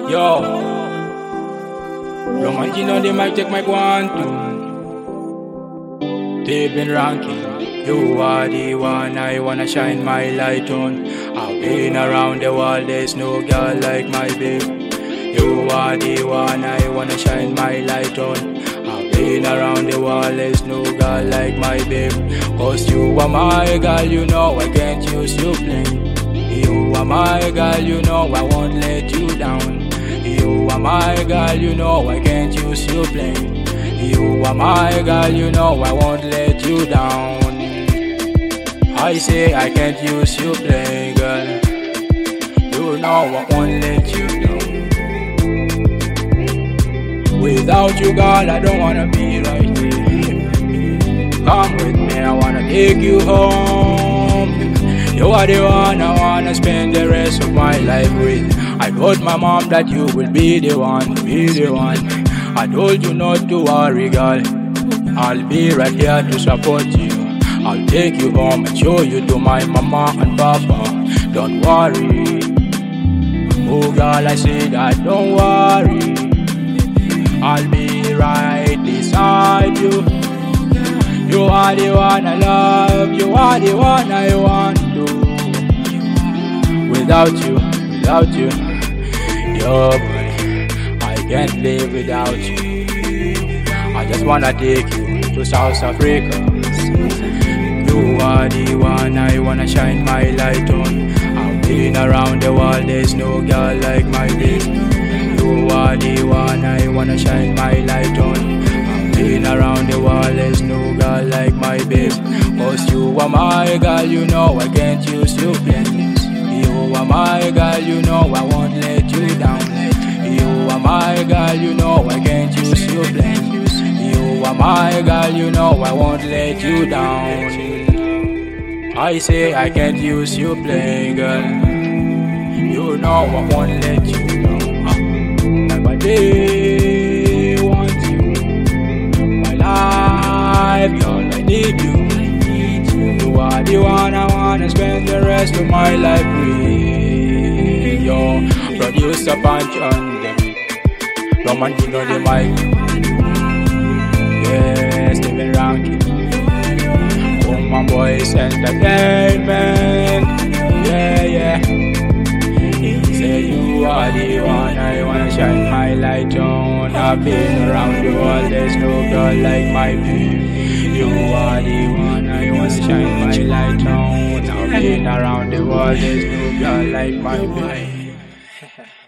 Yo, Romantic on the mic, take my quantum. They've been ranking. You are the one I wanna shine my light on. I've been around the world, there's no girl like my babe. You are the one I wanna shine my light on. I've been around the world, there's no girl like my babe. Cause you are my girl, you know I can't use you plain. You are my girl, you know I won't let you down. You are my girl, you know I can't use you plain. You are my girl, you know I won't let you down. I say I can't use you plain, girl. You know I won't let you down. Without you, girl, I don't wanna be right here. Come with me, I wanna take you home. You are the one I wanna spend the rest of my life with. I told my mom that you will be the one, be the one. I told you not to worry, girl. I'll be right here to support you. I'll take you home and show you to my mama and papa. Don't worry. Oh girl, I say that don't worry. I'll be right beside you. You are the one I love. You are the one I want to. Without you, yo boy, I can't live without you. I just wanna take you to South Africa. You are the one I wanna shine my light on. I've been around the world, there's no girl like my babe. You are the one I wanna shine my light on. I've been around the world, there's no girl like my babe. Cause you are my girl, you know I can't use you plain. You are my girl, you know I won't let you down. You are my girl, you know I can't use you plain. You are my girl, you know I won't let you down. I say I can't use you plain, girl. You know I won't let you down. Everybody wants you. My life, girl, I need you. You are the one I wanna spend the rest of my life with. Yo, producer Punch on the beat, Romantic on the mic. Yes, Stephen Rankin. Oh my boys entertainment. Yeah. He say you are the one I wanna shine my light on. I've been around the world, there's no girl like my babe. You are the one I wanna shine my light on. I've been around the world, there's no girl like my babe.